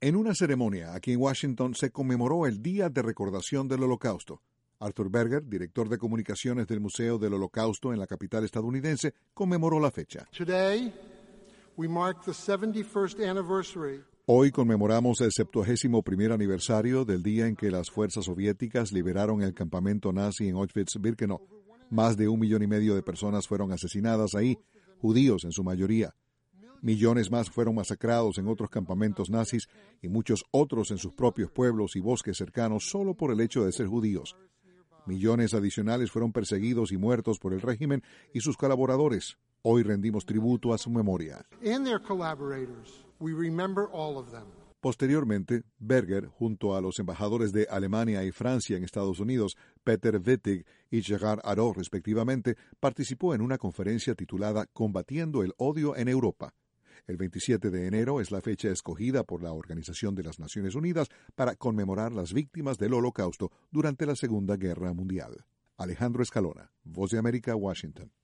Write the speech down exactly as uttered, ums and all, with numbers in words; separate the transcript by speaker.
Speaker 1: En una ceremonia aquí en Washington se conmemoró el Día de Recordación del Holocausto. Arthur Berger, director de comunicaciones del Museo del Holocausto en la capital estadounidense, conmemoró la fecha.
Speaker 2: Today, we mark the seventy-first anniversary.
Speaker 1: Hoy conmemoramos el septuagésimo primer aniversario del día en que las fuerzas soviéticas liberaron el campamento nazi en Auschwitz-Birkenau. Más de un millón y medio de personas fueron asesinadas ahí, judíos en su mayoría. Millones más fueron masacrados en otros campamentos nazis y muchos otros en sus propios pueblos y bosques cercanos solo por el hecho de ser judíos. Millones adicionales fueron perseguidos y muertos por el régimen y sus colaboradores. Hoy rendimos tributo a su memoria. Posteriormente, Berger, junto a los embajadores de Alemania y Francia en Estados Unidos, Peter Wittig y Gerard Arau, respectivamente, participó en una conferencia titulada Combatiendo el odio en Europa. El veintisiete de enero es la fecha escogida por la Organización de las Naciones Unidas para conmemorar las víctimas del Holocausto durante la Segunda Guerra Mundial. Alejandro Escalona, Voz de América, Washington.